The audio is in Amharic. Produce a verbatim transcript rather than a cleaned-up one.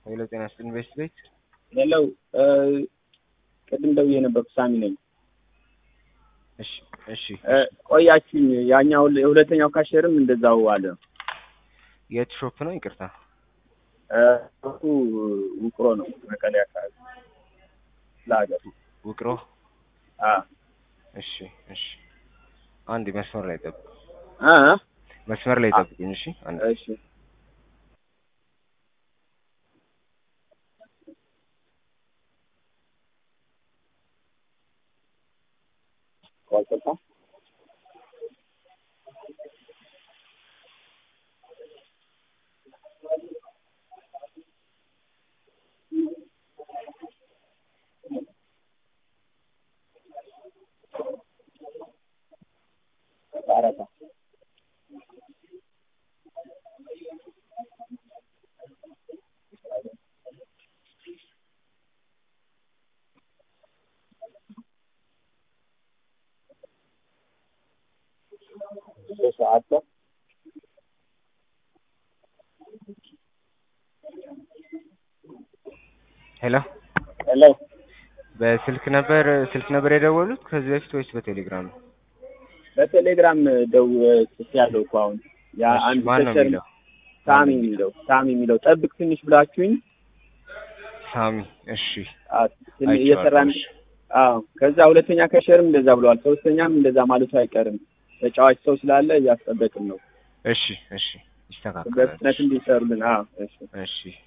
ሄሎ ጤና ይስጥልኝ ቤስት ቤት ሄሎ ቅድም ደውዬ ነበር ሳሚ ነኝ። እሺ እሺ ቆያችሁኝ። ያኛው የሁለተኛው ካሸርም እንደዛው አለ። የት ሾፕ ነው? ይቅርታ እሱ ውቅሮ ነው መቀሌ አካባቢ ላገር ውቅሮ። አ እሺ እሺ አንድ መስመር ላይ ጠብቅ አ መስመር ላይ ጠብቁኝ። እሺ አንድ እሺ ቆይታ አራታ ሰዓት ሄሎ ሄሎ በስልክ ነበር ስልክ ነበር የደወሉት ከዚህ በፊት ወይስ በቴሌግራም ነው? በቴሌግራም ደው ያለው እኮ አሁን ያ አንድ ተሸር ሳሚ የሚለው ሳሚ የሚለው ጠብቅ ትንሽ ብላችሁኝ ሳሚ እሺ እየሰራን አዎ ከዛ ሁለተኛ ከሸርም እንደዛ ብለዋል። ሶስተኛም እንደዛ ማለቱ አይቀርም። ተጫዋች ሰው ስላለ እያስጠበቅን ነው። እሺ እሺ ይስተካከላል። በፍጥነት እንዲሰሩልን። አዎ እሺ እሺ